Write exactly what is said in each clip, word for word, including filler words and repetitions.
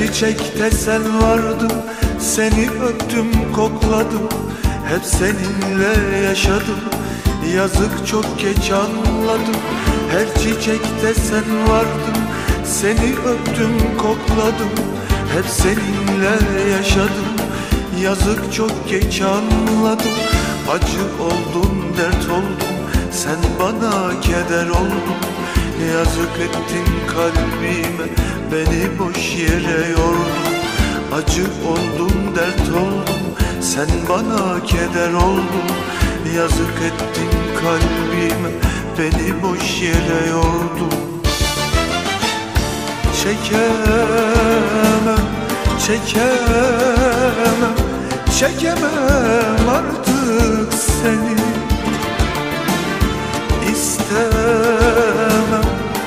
çiçekte sen vardın, seni öptüm kokladım, hep seninle yaşadım, yazık çok geç anladım. Her çiçekte sen vardın, seni öptüm kokladım, hep seninle yaşadım, yazık çok geç anladım. Acı oldun, dert oldun, sen bana keder oldun, yazık ettin kalbime, beni boş yere yordun. Acı oldun, dert oldun, sen bana keder oldun, yazık ettin kalbime, beni boş yere yordun. Çekemem, çekemem, çekemem artık seni. İstemem,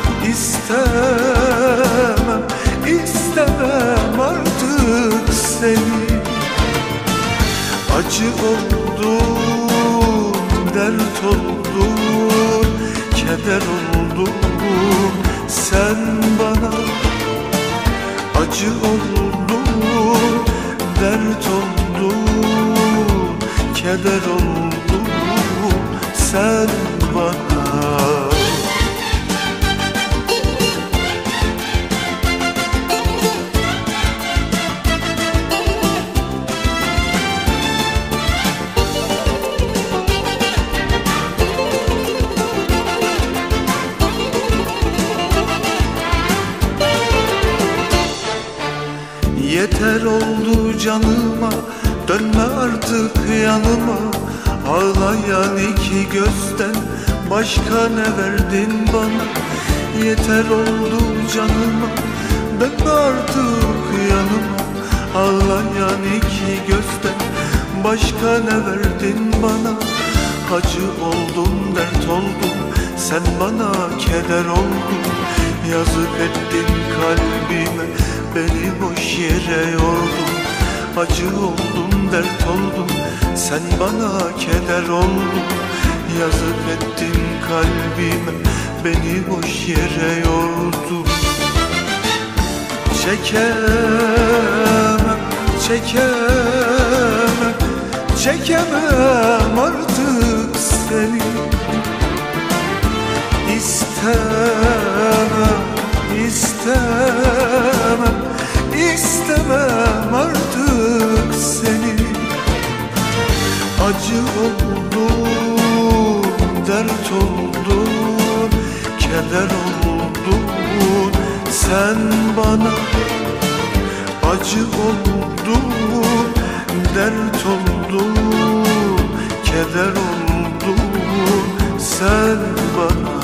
istemem, istemem artık seni. Acı oldum, dert oldum, keder oldum, sen bana. Acı oldum, dert oldum, keder oldum, sen bana. Yeter oldu canıma, dönme artık yanıma. Ağlayan iki gözden başka ne verdin bana? Yeter oldu canıma, dönme artık yanıma. Ağlayan iki gözden başka ne verdin bana? Acı oldum, dert oldum, sen bana keder oldun, yazık ettin kalbime, beni boş yere yordun. Acı oldum, dert oldum, sen bana keder oldun, yazık ettin kalbime, beni boş yere yordun. Çekemem, çekemem, çekemem artık seni. İstemem, istemem, istemem artık seni. Acı oldun, dert oldun, keder oldun, sen bana. Acı oldun, dert oldun, keder oldun, sen bana.